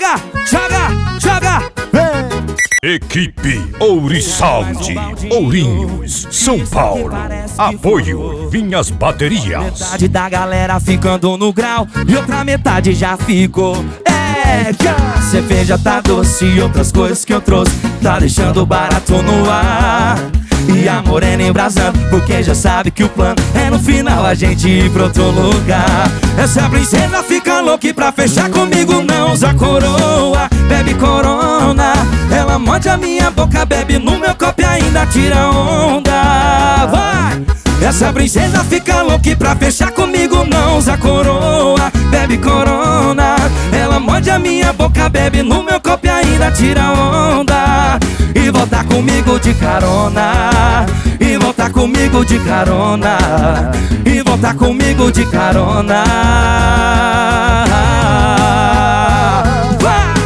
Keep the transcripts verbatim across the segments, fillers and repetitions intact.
joga, joga, joga. Equipe Ouriçalde, Ourinhos, São Paulo. Apoio Vinhas Baterias. Metade da galera ficando no grau e outra metade já ficou. É que a cerveja tá doce e outras coisas que eu trouxe tá deixando barato no ar. E a morena embrasando, porque já sabe que o plano é no final a gente ir pra outro lugar. Essa princesa fica louca e pra fechar comigo não usa coroa, bebe corona. Ela morde a minha boca, bebe no meu copo e ainda tira onda. Vai! Essa princesa fica louca e pra fechar comigo não usa coroa, bebe corona. Ela morde a minha boca, bebe no meu copo e ainda tira onda. E volta comigo de carona, e volta comigo de carona, e volta comigo de carona. Vai!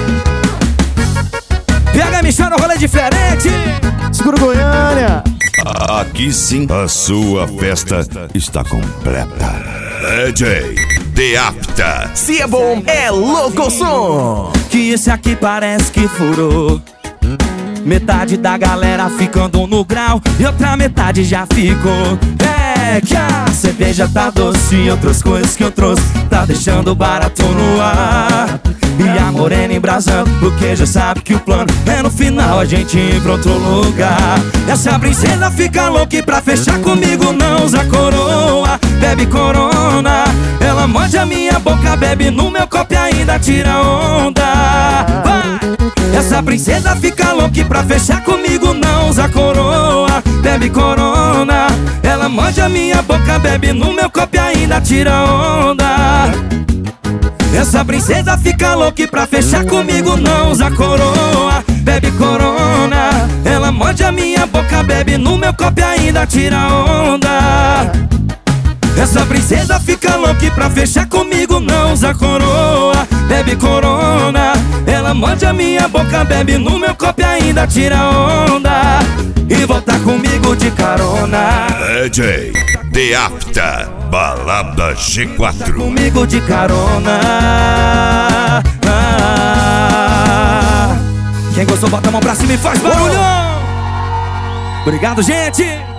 P H me chama no rolê diferente. Segura Goiânia. Aqui sim, a sua festa está completa. D J Deapta. Se é bom, é louco som. Que esse aqui parece que furou. Metade da galera ficando no grau e outra metade já ficou. É que a cerveja tá doce e outras coisas que eu trouxe tá deixando barato no ar. E a morena embrasando, porque já sabe que o plano é no final a gente ir pra outro lugar. Essa princesa fica louca e pra fechar comigo não usa coroa, bebe corona. Ela morde a minha boca, bebe no meu copo e ainda tira onda. Vai! Essa princesa fica louca e pra fechar comigo não usa coroa, bebe corona. Ela morde a minha boca, bebe no meu copo e ainda tira onda. Essa princesa fica louca e pra fechar comigo não usa coroa, bebe corona. Ela morde a minha boca, bebe no meu copo e ainda tira onda. Essa princesa fica louca e pra fechar comigo não usa coroa, bebe corona. Ela morde a minha boca, bebe no meu copo e ainda tira onda. E volta comigo de carona. D J Deapta, Balada G quatro. Comigo de carona. Ah, quem gostou bota a mão pra cima e faz barulho. Obrigado, gente.